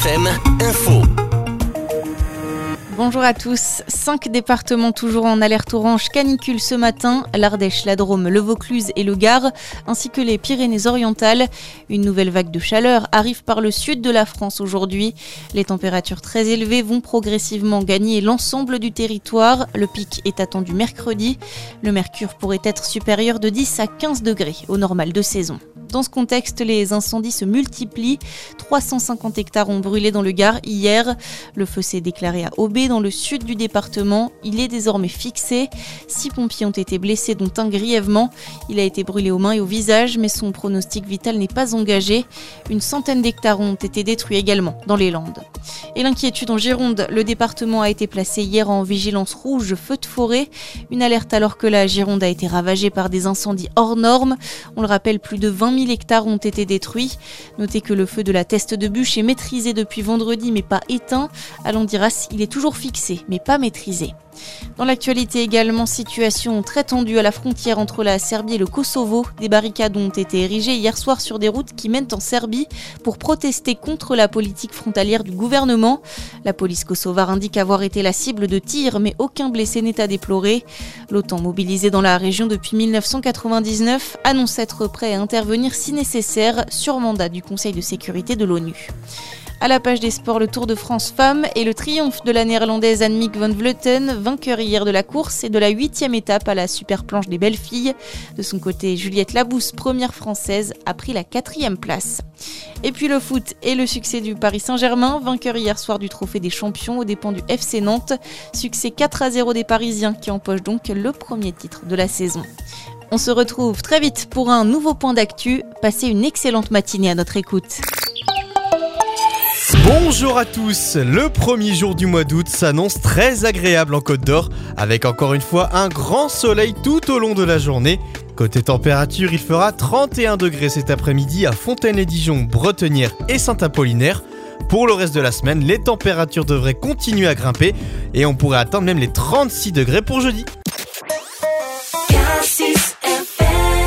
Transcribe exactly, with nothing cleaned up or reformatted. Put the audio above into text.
F M Info. Bonjour à tous. Cinq départements toujours en alerte orange canicule ce matin. L'Ardèche, la Drôme, le Vaucluse et le Gard, ainsi que les Pyrénées-Orientales. Une nouvelle vague de chaleur arrive par le sud de la France aujourd'hui. Les températures très élevées vont progressivement gagner l'ensemble du territoire. Le pic est attendu mercredi. Le mercure pourrait être supérieur de dix à quinze degrés au normal de saison. Dans ce contexte, les incendies se multiplient. trois cent cinquante hectares ont brûlé dans le Gard hier. Le feu s'est déclaré à Aubé, dans le sud du département. Il est désormais fixé. Six pompiers ont été blessés, dont un grièvement. Il a été brûlé aux mains et au visage, mais son pronostic vital n'est pas engagé. Une centaine d'hectares ont été détruits également dans les Landes. Et l'inquiétude en Gironde, le département a été placé hier en vigilance rouge feu de forêt. Une alerte alors que la Gironde a été ravagée par des incendies hors normes. On le rappelle, plus de vingt mille hectares ont été détruits. Notez que le feu de la Teste de Bûche est maîtrisé depuis vendredi mais pas éteint. À Landiras, il est toujours fixé mais pas maîtrisé. Dans l'actualité également, situation très tendue à la frontière entre la Serbie et le Kosovo. Des barricades ont été érigées hier soir sur des routes qui mènent en Serbie pour protester contre la politique frontalière du gouvernement. La police kosovare indique avoir été la cible de tirs, mais aucun blessé n'est à déplorer. L'OTAN, mobilisée dans la région depuis dix-neuf cent quatre-vingt-dix-neuf, annonce être prêt à intervenir si nécessaire sur mandat du Conseil de sécurité de l'ONU. À la page des sports, le Tour de France femmes et le triomphe de la néerlandaise Annemiek van Vleuten, vainqueur hier de la course et de la huitième étape à la super planche des belles filles. De son côté, Juliette Labousse, première française, a pris la quatrième place. Et puis le foot et le succès du Paris Saint-Germain, vainqueur hier soir du trophée des champions aux dépens du F C Nantes. Succès quatre à zéro des Parisiens qui empochent donc le premier titre de la saison. On se retrouve très vite pour un nouveau point d'actu. Passez une excellente matinée à notre écoute. Bonjour à tous, le premier jour du mois d'août s'annonce très agréable en Côte d'Or, avec encore une fois un grand soleil tout au long de la journée. Côté température, il fera trente et un degrés cet après-midi à Fontaine-les-Dijon, Bretenière et Saint-Apollinaire. Pour le reste de la semaine, les températures devraient continuer à grimper et on pourrait atteindre même les trente-six degrés pour jeudi.